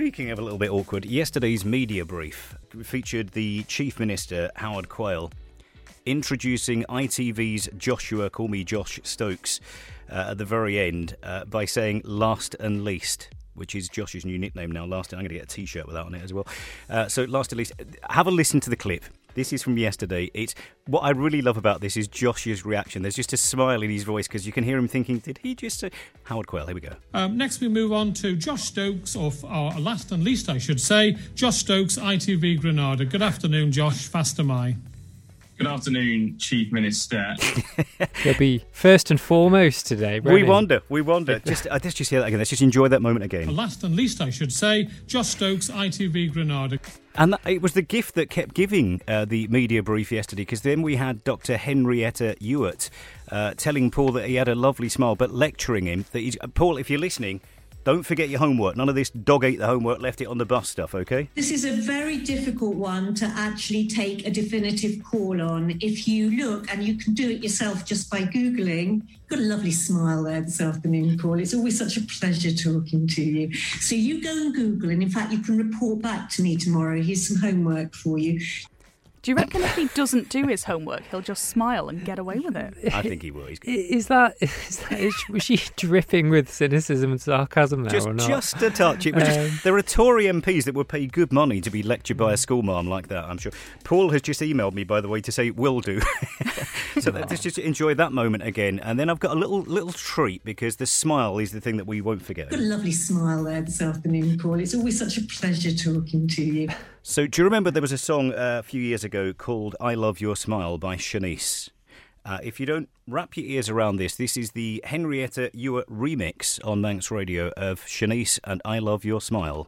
Speaking of a little bit awkward, yesterday's media brief featured the Chief Minister, Howard Quayle, introducing ITV's Joshua, call me Josh Stokes, at the very end by saying last and least, which is Josh's new nickname now, last. I'm going to get a T-shirt with that on it as well. So last and least, have a listen to the clip. This is from yesterday. It's what I really love about this is Josh's reaction. There's just a smile in his voice because you can hear him thinking, did he just say... Howard Quayle, here we go. Next we move on to Josh Stokes, or last and least I should say, Josh Stokes, ITV Granada. Good afternoon, Josh. Fast am I. Good afternoon, Chief Minister. He'll be first and foremost today. We wonder. Let's just hear that again. Let's just enjoy that moment again. Last and least, I should say, Josh Stokes, ITV Granada. And it was the gift that kept giving the media brief yesterday, because then we had Dr. Henrietta Ewart telling Paul that he had a lovely smile, but lecturing him that Paul, if you're listening, don't forget your homework. None of this dog ate the homework, left it on the bus stuff, OK? This is a very difficult one to actually take a definitive call on. If you look, and you can do it yourself just by Googling, got a lovely smile there this afternoon, Paul. It's always such a pleasure talking to you. So you go and Google, and in fact, you can report back to me tomorrow. Here's some homework for you. Do you reckon if he doesn't do his homework, he'll just smile and get away with it? I think he will. Was she dripping with cynicism and sarcasm there or not? Just a touch. There are Tory MPs that would pay good money to be lectured by a schoolmarm like that, I'm sure. Paul has just emailed me, by the way, to say will do. So let's just enjoy that moment again. And then I've got a little treat, because the smile is the thing that we won't forget. Got a lovely smile there this afternoon, Paul. It's always such a pleasure talking to you. So do you remember there was a song a few years ago called I Love Your Smile by Shanice? If you don't wrap your ears around this is the Henrietta Ewart remix on Manx Radio of Shanice and I Love Your Smile.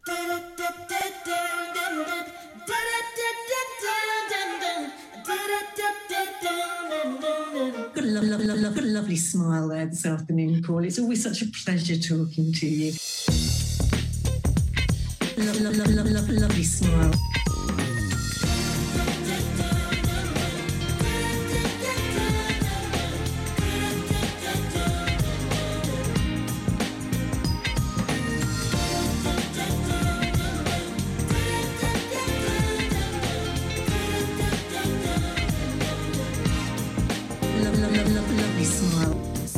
Got a lovely smile there this afternoon, Paul. It's always such a pleasure talking to you. Lovely smile. Lovely smile.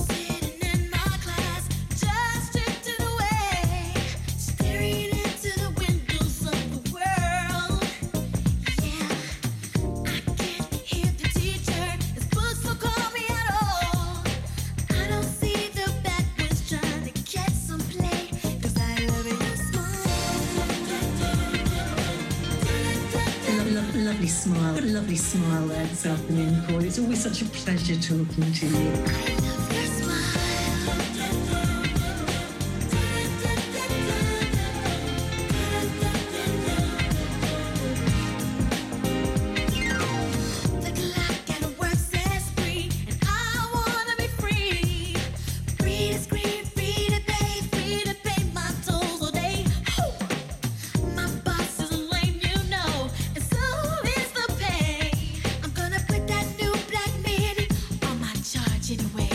Lovely smile there this afternoon, Paul. It's always such a pleasure talking to you. Anyway.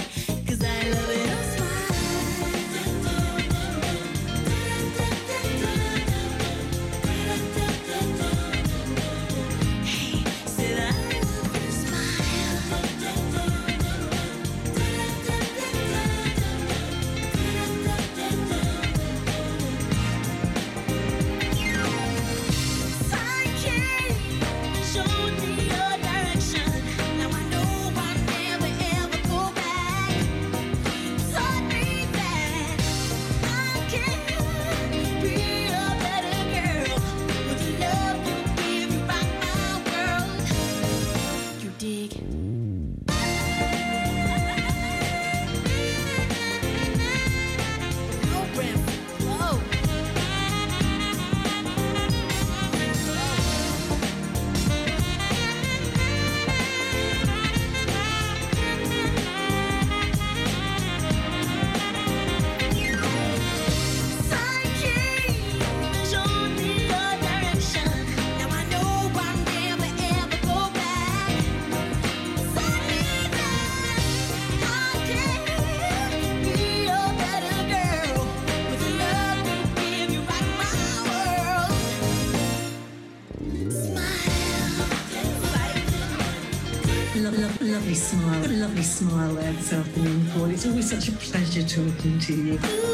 lovely smile. Got a lovely smile there this afternoon, Paul. It's always such a pleasure talking to you.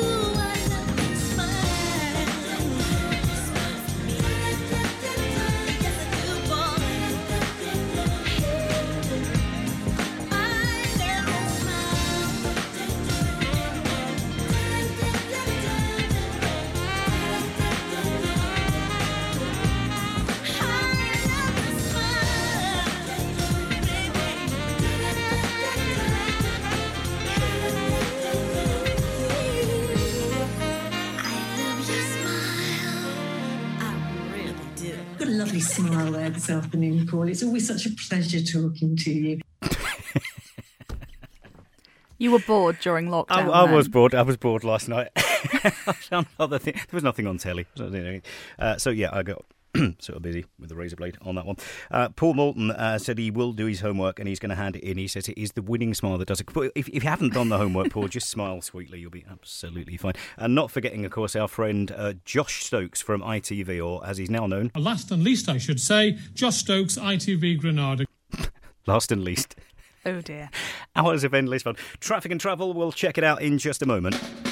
Got a lovely smile there this afternoon, Paul. It's always such a pleasure talking to you. You were bored during lockdown. I was bored. I was bored last night. I found other thing. There was nothing on telly. So yeah, I got sort of busy with the razor blade on that one. Paul Moulton said he will do his homework and he's going to hand it in. He says it is the winning smile that does it. But if you haven't done the homework, Paul, just smile sweetly. You'll be absolutely fine. And not forgetting, of course, our friend Josh Stokes from ITV, or as he's now known. Last and least, I should say, Josh Stokes, ITV Granada. Last and least. Oh dear. Hours of endless fun. Traffic and travel, we'll check it out in just a moment.